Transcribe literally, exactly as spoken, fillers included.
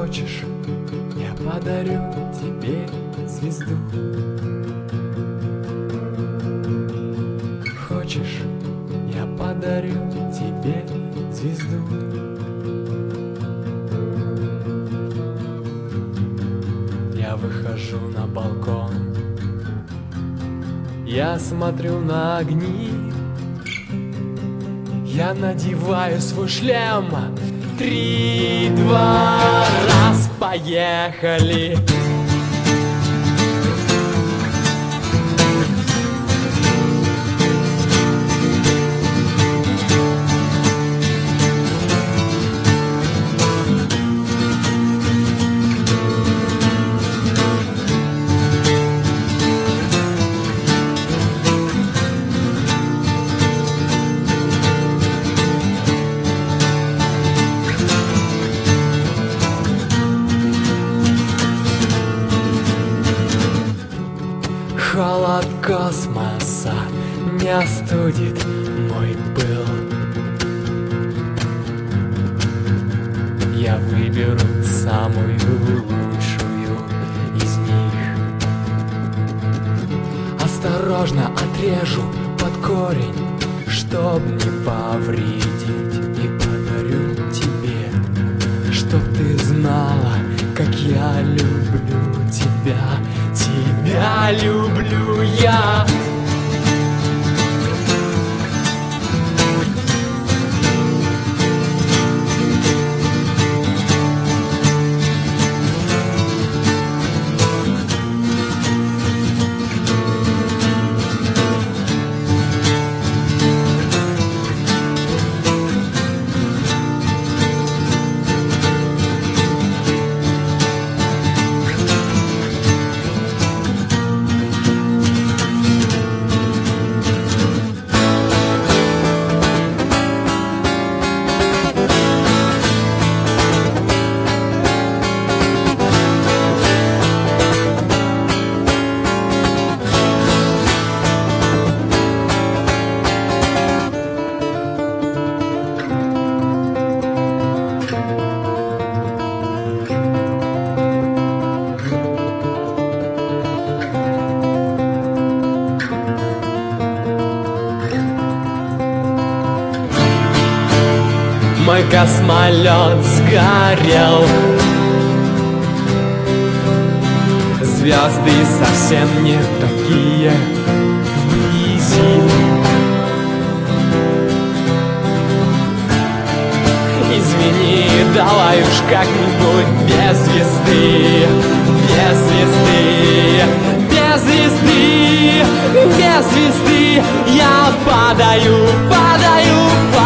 Хочешь, я подарю тебе звезду? Хочешь, я подарю тебе звезду? Я выхожу на балкон, я смотрю на огни, я надеваю свой шлем. Три, два, раз, поехали! Холод космоса не остудит мой пыл. Я выберу самую лучшую из них. Осторожно отрежу под корень, чтоб не повредить, и подарю тебе, чтоб ты знала, как я люблю тебя. Тебя люблю я. Мой космолет сгорел, звезды совсем не такие вблизи. Извини, давай уж как-нибудь без звезды, без звезды, без звезды, без звезды. Я падаю, падаю, падаю.